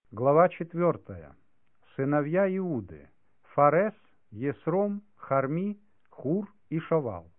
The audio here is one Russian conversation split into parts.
Глава 4. Сыновья Иуды: Фарес, Есром, Харми, Хур и Шовал.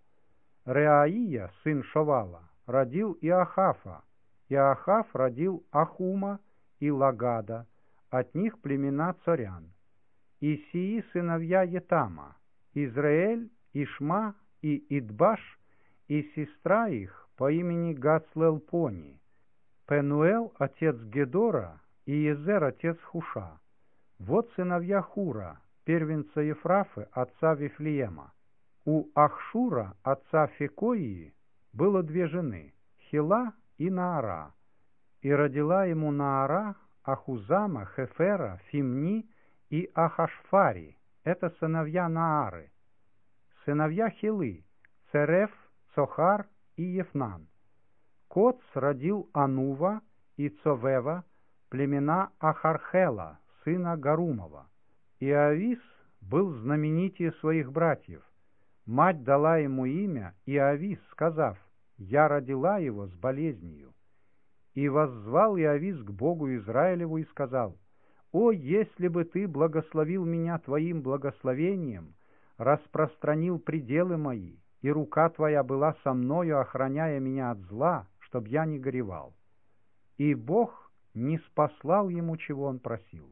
Реаия, сын Шовала, родил Иохафа. Иохаф родил Ахума и Лагада, от них племена царян. И сии сыновья Етама: Израэль, Ишма и Идбаш, и сестра их по имени Гацлелпони. Пенуэл, отец Гедора, и Езер, отец Хуша. Вот сыновья Хура, первенца Ефрафы, отца Вифлеема. У Ахшура, отца Фекоии, было две жены, Хила и Наара. И родила ему Наара Ахузама, Хефера, Фимни и Ахашфари. Это сыновья Наары. Сыновья Хилы: Цереф, Цохар и Ефнан. Коц родил Анува и Цовева, племена Ахархела, сына Гарумова. Иовис был знаменитее своих братьев. Мать дала ему имя Иовис, сказав: «Я родила его с болезнью». И воззвал Иовис к Богу Израилеву и сказал: «О, если бы ты благословил меня твоим благословением, распространил пределы мои, и рука твоя была со мною, охраняя меня от зла, чтоб я не горевал». И Бог не спаслал ему, чего он просил.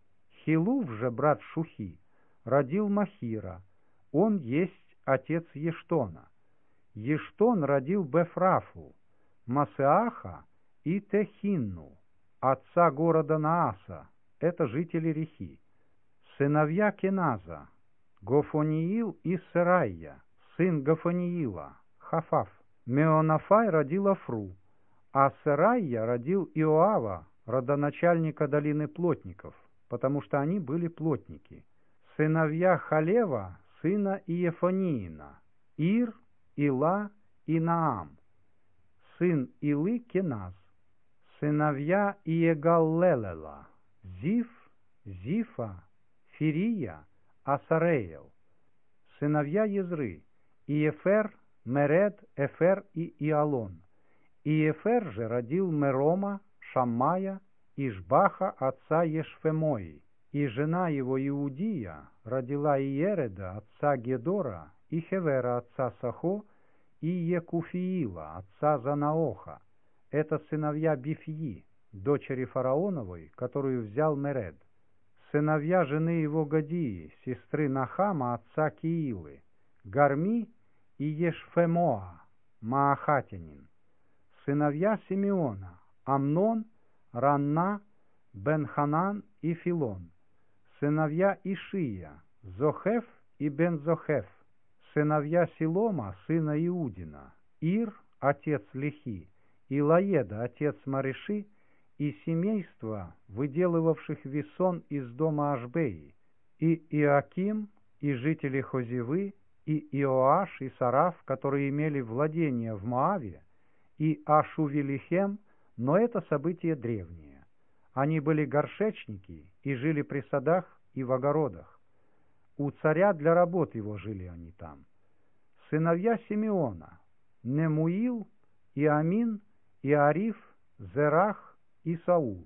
Хилув же, брат Шухи, родил Махира, он есть отец Ештона. Ештон родил Бефрафу, Масеаха и Техинну, отца города Нааса, это жители Рехи. Сыновья Кеназа: Гофониил и Серайя, сын Гофониила, Хафаф. Меонафай родил Афру, а Серайя родил Иоава, родоначальника долины плотников, потому что они были плотники. Сыновья Халева, сына Иефониина: Ир, Ила и Наам. Сын Илы Кеназ. Сыновья Иегаллелела: Зиф, Зифа, Фирия, Асареел. Сыновья Езры: Иефер, Меред, Эфер и Иалон. Иефер же родил Мерома, Шаммая, Ишбаха, отца Ешфемои. И жена его Иудия родила Иереда, отца Гедора, и Хевера, отца Сахо, и Екуфиила, отца Занаоха. Это сыновья Бифьи, дочери фараоновой, которую взял Меред. Сыновья жены его Гадии, сестры Нахама, отца Киилы: Гарми и Ешфемоа, Маахатянин. Сыновья Симеона: Амнон, Ранна, Бен-Ханан и Филон. Сыновья Ишия: Зохеф и Бен-Зохеф. Сыновья Силома, сына Иудина: Ир, отец Лехи, и Лаеда, отец Мареши, и семейства, выделывавших весон из дома Ашбеи, и Иоаким, и жители Хозевы, и Иоаш, и Сараф, которые имели владения в Моаве, и Ашувелихем, но это событие древнее. Они были горшечники и жили при садах и в огородах. У царя для работ его жили они там. Сыновья Симеона: Немуил, Иамин, Иариф, Зерах и Саул.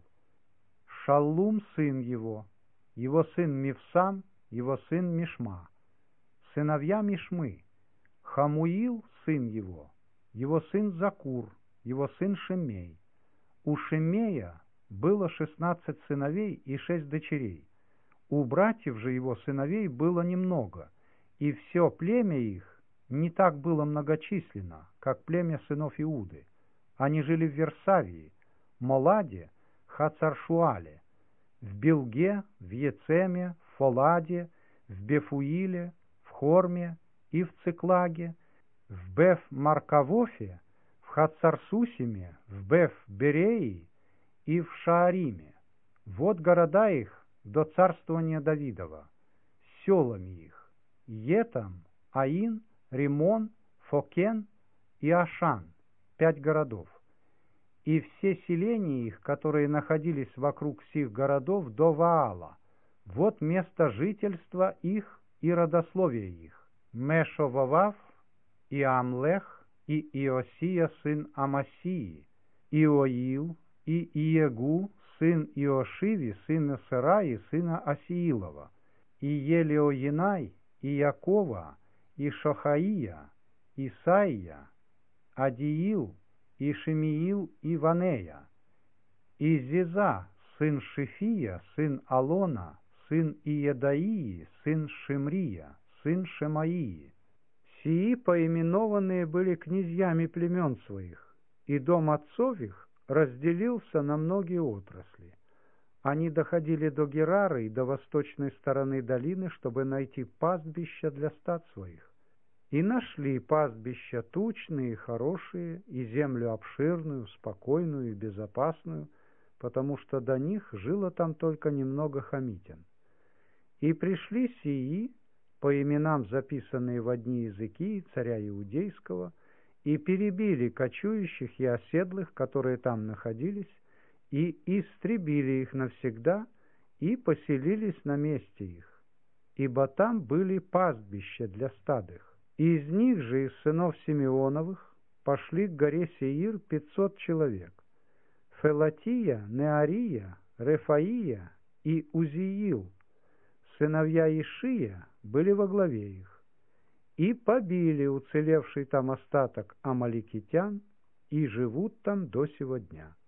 Шаллум сын его сын Мивсам, его сын Мишма. Сыновья Мишмы: Хамуил сын его сын Закур, его сын Шимей. У Шимея было 16 сыновей и 6 дочерей. У братьев же его сыновей было немного, и все племя их не так было многочисленно, как племя сынов Иуды. Они жили в Версавии, Моладе, Хацаршуале, в Билге, в Ецеме, в Фоладе, в Бефуиле, в Хорме и в Циклаге, в Беф-Маркавофе, в Хацарсусиме, в Беф-Береи и в Шаариме. Вот города их до царствования Давидова, с селами их: Етам, Аин, Римон, Фокен и Ашан, 5 городов. И все селения их, которые находились вокруг сих городов, до Ваала. Вот место жительства их и родословие их: Мешовавав, и Амлех, и Иосия сын Амасии, Иоил, и Иегу сын Иошиви, сына Сараи, сына Асиилова, и Елеоенай, и Якова, и Шохаия, Исаия, Адиил, и Шемиил, и Ванея, и Зиза, сын Шифия, сын Алона, сын Иедаии, сын Шимрия, сын Шемаии. Сии поименованные были князьями племен своих, и дом отцов их разделился на многие отрасли. Они доходили до Герары и до восточной стороны долины, чтобы найти пастбища для стад своих. И нашли пастбища тучные и хорошие, и землю обширную, спокойную и безопасную, потому что до них жило там только немного хамитян. И пришли сии, по именам записанные в одни языки царя Иудейского, и перебили кочующих и оседлых, которые там находились, и истребили их навсегда, и поселились на месте их, ибо там были пастбища для стад их. Из них же, из сынов Симеоновых, пошли к горе Сеир 500 человек: Фелатия, Неария, Рефаия и Узиил, сыновья Ишия, были во главе их, и побили уцелевший там остаток амаликитян, и живут там до сего дня.